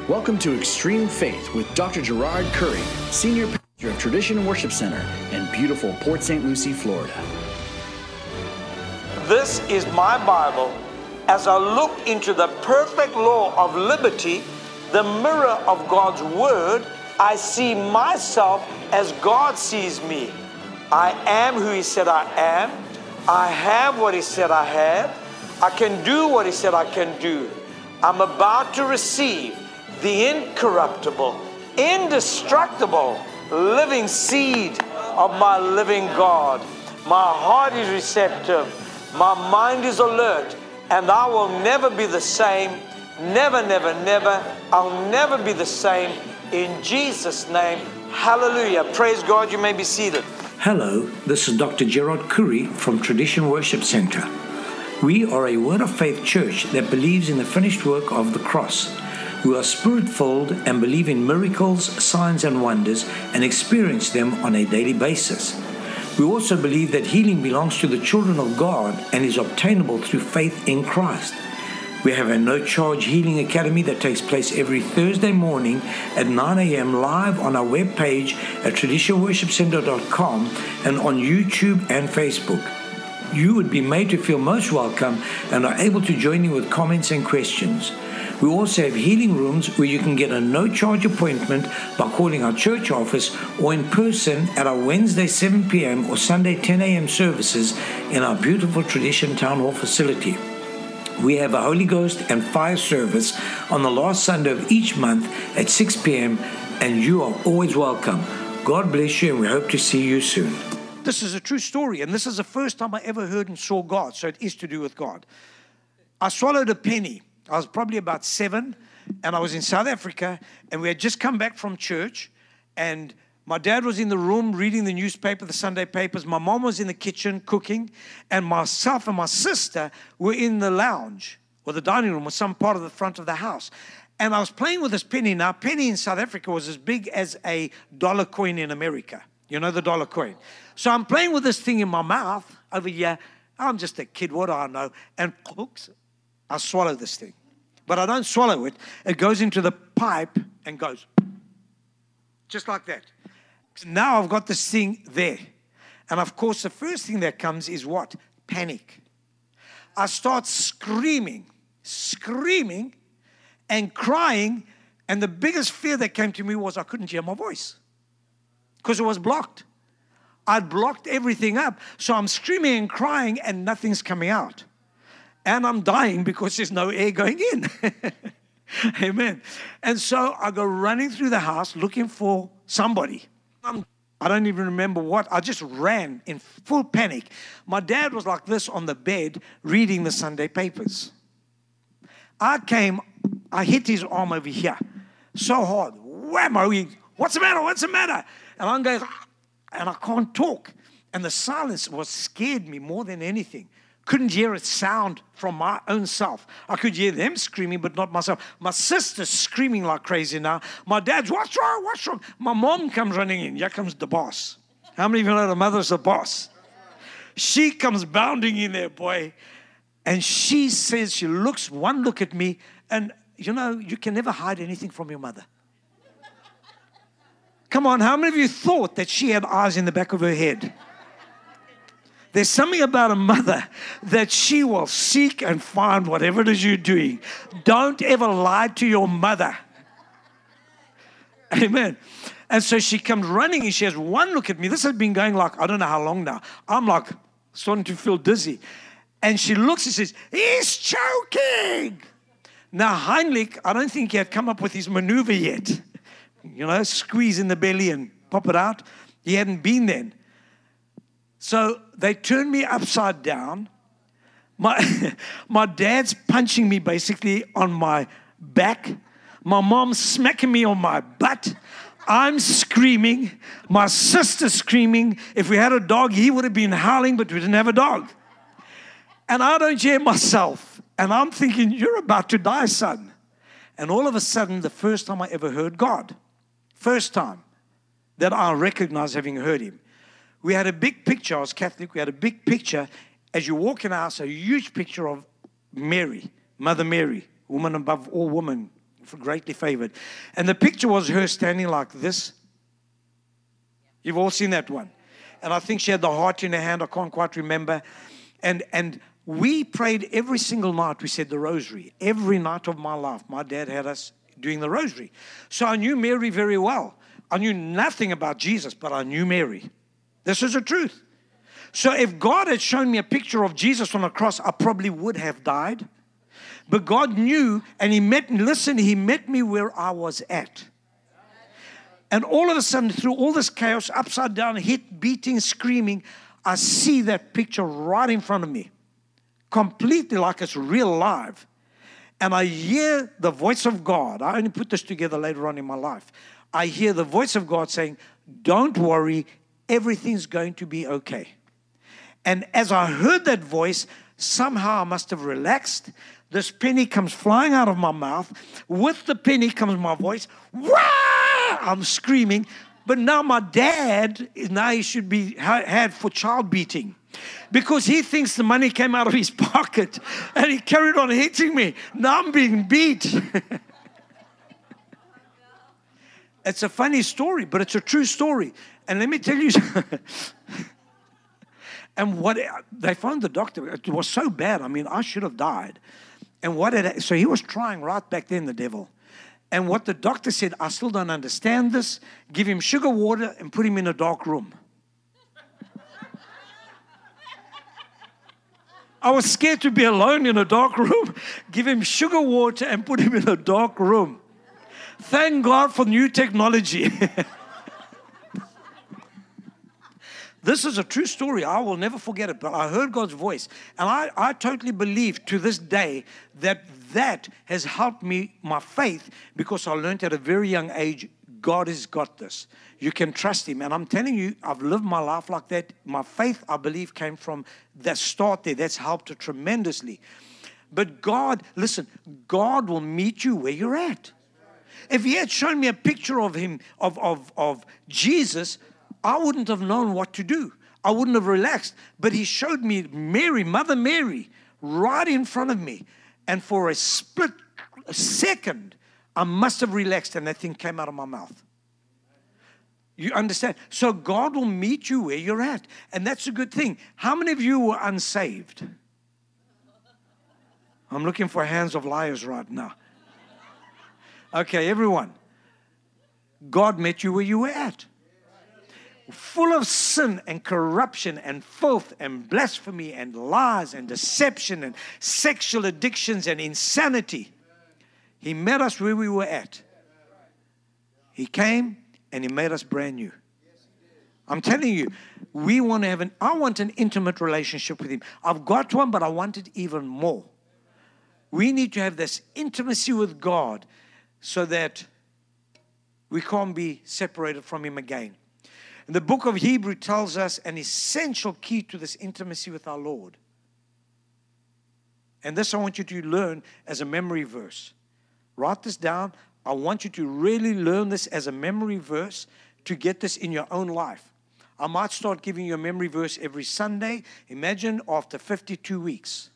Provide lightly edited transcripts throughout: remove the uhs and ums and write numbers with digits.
Welcome to Extreme Faith with Dr. Gerard Curry, Senior Pastor of Tradition Worship Center in beautiful Port St. Lucie, Florida. This is my Bible. As I look into the perfect law of liberty, the mirror of God's Word, I see myself as God sees me. I am who He said I am. I have what He said I have. I can do what He said I can do. I'm about to receive the incorruptible, indestructible, living seed of my living God. My heart is receptive. My mind is alert. And I will never be the same. Never, never, never. I'll never be the same. In Jesus' name, hallelujah. Praise God. You may be seated. Hello, this is Dr. Gerard Curry from Tradition Worship Center. We are a Word of Faith church that believes in the finished work of the cross. We are spirit-filled and believe in miracles, signs and wonders and experience them on a daily basis. We also believe that healing belongs to the children of God and is obtainable through faith in Christ. We have a no-charge healing academy that takes place every Thursday morning at 9 a.m. live on our webpage at traditionworshipcenter.com and on YouTube and Facebook. You would be made to feel most welcome and are able to join in with comments and questions. We also have healing rooms where you can get a no-charge appointment by calling our church office or in person at our Wednesday 7 p.m. or Sunday 10 a.m. services in our beautiful Tradition Town Hall facility. We have a Holy Ghost and fire service on the last Sunday of each month at 6 p.m. and you are always welcome. God bless you and we hope to see you soon. This is a true story, and this is the first time I ever heard and saw God, so it is to do with God. I swallowed a penny. I was probably about 7, and I was in South Africa, and we had just come back from church, and my dad was in the room reading the newspaper, the Sunday papers. My mom was in the kitchen cooking, and myself and my sister were in the lounge, or the dining room, or some part of the front of the house. And I was playing with this penny. Now, a penny in South Africa was as big as a dollar coin in America. You know the dollar coin. So I'm playing with this thing in my mouth over here. I'm just a kid, what do I know? And oops, I swallow this thing. But I don't swallow it. It goes into the pipe and goes just like that. Now I've got this thing there. And of course, the first thing that comes is what? Panic. I start screaming and crying. And the biggest fear that came to me was I couldn't hear my voice because it was blocked. I'd blocked everything up. So I'm screaming and crying and nothing's coming out. And I'm dying because there's no air going in. Amen. And so I go running through the house looking for somebody. I don't even remember what. I just ran in full panic. My dad was like this on the bed reading the Sunday papers. I hit his arm over here so hard. Whammo. What's the matter? What's the matter? And I'm going, and I can't talk. And the silence scared me more than anything. Couldn't hear a sound from my own self. I could hear them screaming, but not myself. My sister's screaming like crazy now. My dad's, what's wrong? What's wrong? My mom comes running in. Here comes the boss. How many of you know the mother's the boss? She comes bounding in there, boy. And she says, she looks, one look at me, and you know, you can never hide anything from your mother. Come on, how many of you thought that she had eyes in the back of her head? There's something about a mother that she will seek and find whatever it is you're doing. Don't ever lie to your mother. Amen. And so she comes running and she has one look at me. This has been going like, I don't know how long now. I'm like starting to feel dizzy. And she looks and says, he's choking. Now, Heinrich, I don't think he had come up with his maneuver yet. You know, squeeze in the belly and pop it out. He hadn't been then. So they turned me upside down. My dad's punching me basically on my back. My mom's smacking me on my butt. I'm screaming. My sister's screaming. If we had a dog, he would have been howling, but we didn't have a dog. And I don't hear myself. And I'm thinking, you're about to die, son. And all of a sudden, the first time I ever heard God, first time that I recognize having heard him. We had a big picture. I was Catholic. We had a big picture. As you walk in the house, a huge picture of Mary, Mother Mary, woman above all women, greatly favored. And the picture was her standing like this. You've all seen that one. And I think she had the heart in her hand. I can't quite remember. And we prayed every single night. We said the rosary. Every night of my life, my dad had us doing the rosary. So I knew Mary very well. I knew nothing about Jesus, but I knew Mary. This is the truth. So if God had shown me a picture of Jesus on a cross, I probably would have died. But God knew, and He met me where I was at. And all of a sudden, through all this chaos, upside down, hit, beating, screaming, I see that picture right in front of me, completely like it's real live. And I hear the voice of God. I only put this together later on in my life. I hear the voice of God saying, don't worry, everything's going to be okay. And as I heard that voice, somehow I must have relaxed. This penny comes flying out of my mouth. With the penny comes my voice. Wah! I'm screaming. But now my dad, he should be had for child beating. Because he thinks the money came out of his pocket. And he carried on hitting me. Now I'm being beat. It's a funny story, but it's a true story. And let me tell you, and what they found the doctor, it was so bad. I mean, I should have died. And so he was trying right back then, the devil. And what the doctor said, I still don't understand this. Give him sugar water and put him in a dark room. I was scared to be alone in a dark room. Give him sugar water and put him in a dark room. Thank God for new technology. This is a true story. I will never forget it. But I heard God's voice. And I totally believe to this day that has helped me, my faith, because I learned at a very young age, God has got this. You can trust Him. And I'm telling you, I've lived my life like that. My faith, I believe, came from that start there. That's helped it tremendously. But God, listen, God will meet you where you're at. If He had shown me a picture of Him, of Jesus, I wouldn't have known what to do. I wouldn't have relaxed. But He showed me Mary, Mother Mary, right in front of me. And for a split second, I must have relaxed and that thing came out of my mouth. You understand? So God will meet you where you're at. And that's a good thing. How many of you were unsaved? I'm looking for hands of liars right now. Okay, everyone. God met you where you were at. Full of sin and corruption and filth and blasphemy and lies and deception and sexual addictions and insanity. He met us where we were at. He came and He made us brand new. I'm telling you, I want an intimate relationship with Him. I've got one, but I want it even more. We need to have this intimacy with God so that we can't be separated from Him again. And the book of Hebrews tells us an essential key to this intimacy with our Lord. And this I want you to learn as a memory verse. Write this down. I want you to really learn this as a memory verse to get this in your own life. I might start giving you a memory verse every Sunday. Imagine after 52 weeks.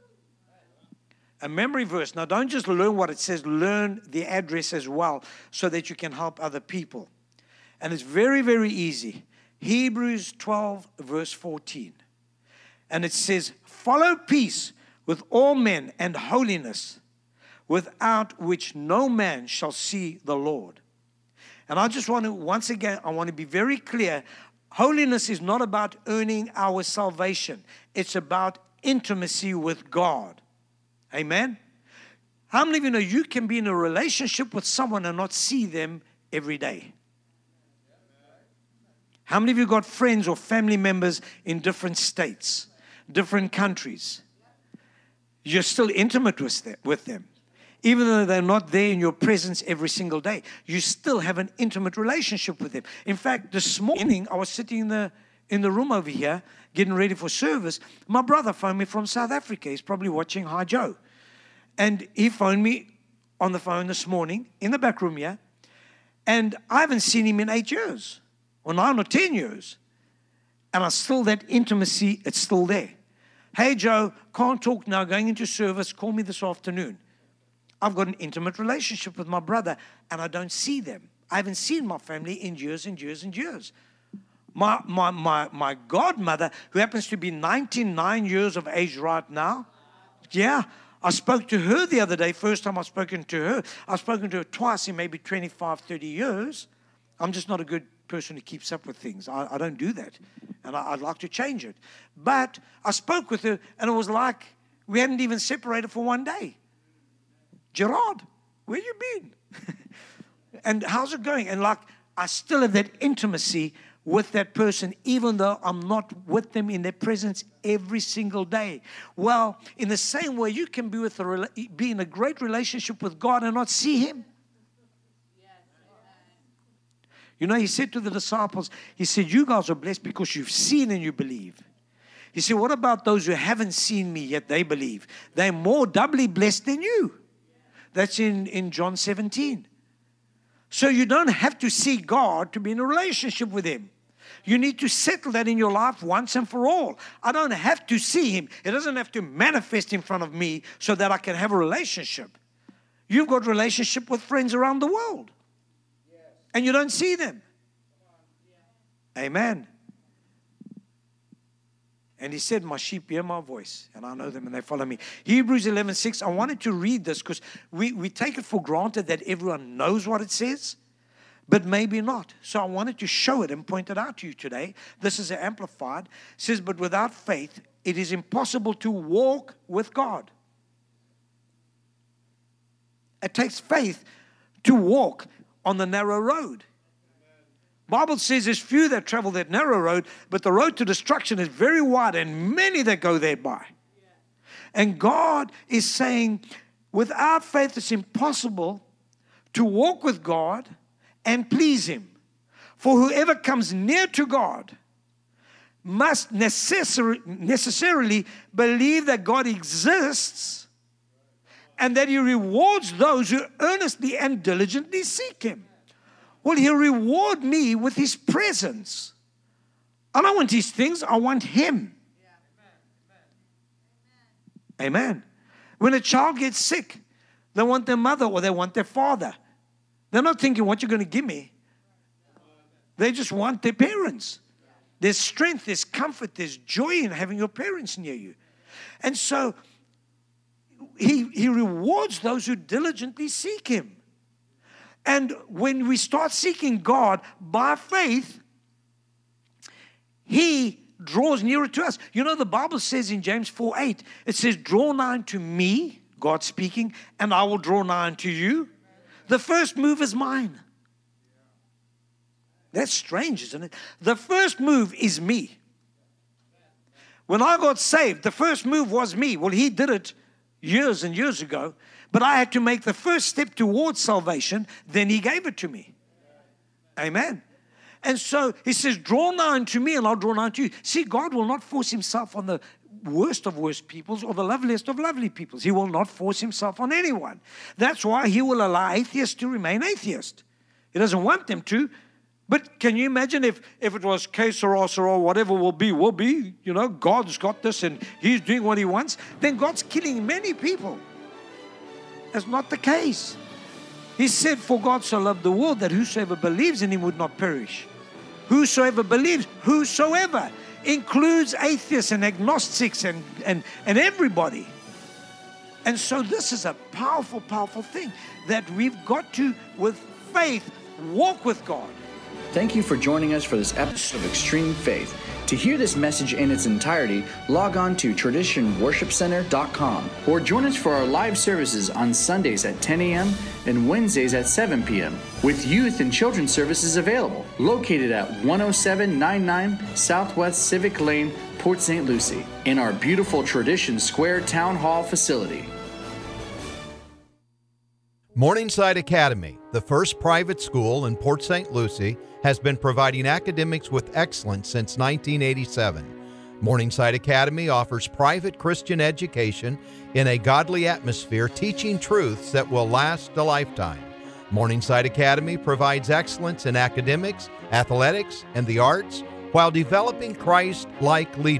A memory verse. Now don't just learn what it says, learn the address as well so that you can help other people. And it's very, very easy. Hebrews 12, verse 14. And it says, follow peace with all men and holiness, without which no man shall see the Lord. And I just want to, once again, I want to be very clear. Holiness is not about earning our salvation. It's about intimacy with God. Amen? How many of you know you can be in a relationship with someone and not see them every day? How many of you got friends or family members in different states, different countries? You're still intimate with them. Even though they're not there in your presence every single day, you still have an intimate relationship with them. In fact, this morning, I was sitting in the room over here, getting ready for service. My brother phoned me from South Africa. He's probably watching Hi Joe. And he phoned me on the phone this morning in the back room here. And I haven't seen him in 8 years. Or 9 or 10 years. And that intimacy, it's still there. Hey, Joe, can't talk now, going into service, call me this afternoon. I've got an intimate relationship with my brother, and I don't see them. I haven't seen my family in years and years and years. My godmother, who happens to be 99 years of age right now, yeah, I spoke to her the other day, first time I've spoken to her. I've spoken to her twice in maybe 25, 30 years. I'm just not a good person who keeps up with things. I don't do that, and I'd like to change it. But I spoke with her, and it was like we hadn't even separated for one day. Gerard, where you been? And how's it going? And like, I still have that intimacy with that person, even though I'm not with them in their presence every single day. Well, in the same way, you can be in a great relationship with God and not see Him. You know, He said to the disciples, He said, you guys are blessed because you've seen and you believe. He said, what about those who haven't seen me yet they believe? They're more doubly blessed than you. That's in John 17. So you don't have to see God to be in a relationship with Him. You need to settle that in your life once and for all. I don't have to see Him. It doesn't have to manifest in front of me so that I can have a relationship. You've got a relationship with friends around the world. And you don't see them. Amen. And He said, my sheep hear my voice, and I know them, and they follow me. Hebrews 11:6, I wanted to read this because we take it for granted that everyone knows what it says, but maybe not. So I wanted to show it and point it out to you today. This is amplified. It says, but without faith, it is impossible to walk with God. It takes faith to walk on the narrow road. Bible says there's few that travel that narrow road, but the road to destruction is very wide and many that go thereby. And God is saying, without faith it's impossible to walk with God and please Him. For whoever comes near to God must necessarily believe that God exists and that He rewards those who earnestly and diligently seek Him. Well, He'll reward me with His presence. I don't want His things, I want Him. Amen. When a child gets sick, they want their mother or they want their father. They're not thinking, what you're going to give me. They just want their parents. There's strength, there's comfort, there's joy in having your parents near you. And so, He rewards those who diligently seek Him. And when we start seeking God by faith, He draws nearer to us. You know, the Bible says in James 4:8, it says, draw nigh unto me, God speaking, and I will draw nigh unto you. The first move is mine. That's strange, isn't it? The first move is me. When I got saved, the first move was me. Well, He did it years and years ago. But I had to make the first step towards salvation, then He gave it to me. Amen. And so He says, draw nigh unto me and I'll draw nigh unto you. See, God will not force Himself on the worst of worst peoples or the loveliest of lovely peoples. He will not force Himself on anyone. That's why He will allow atheists to remain atheist. He doesn't want them to. But can you imagine if it was que sera, sera, whatever will be, you know, God's got this and He's doing what He wants, then God's killing many people. That's not the case. He said, for God so loved the world that whosoever believes in Him would not perish. Whosoever believes, whosoever, includes atheists and agnostics and everybody. And so this is a powerful, powerful thing that we've got to, with faith, walk with God. Thank you for joining us for this episode of Extreme Faith. To hear this message in its entirety, log on to traditionworshipcenter.com or join us for our live services on Sundays at 10 a.m. and Wednesdays at 7 p.m. with youth and children's services available, located at 10799 Southwest Civic Lane, Port St. Lucie, in our beautiful Tradition Square Town Hall facility. Morningside Academy, the first private school in Port St. Lucie, has been providing academics with excellence since 1987. Morningside Academy offers private Christian education in a godly atmosphere, teaching truths that will last a lifetime. Morningside Academy provides excellence in academics, athletics, and the arts while developing Christ-like leaders.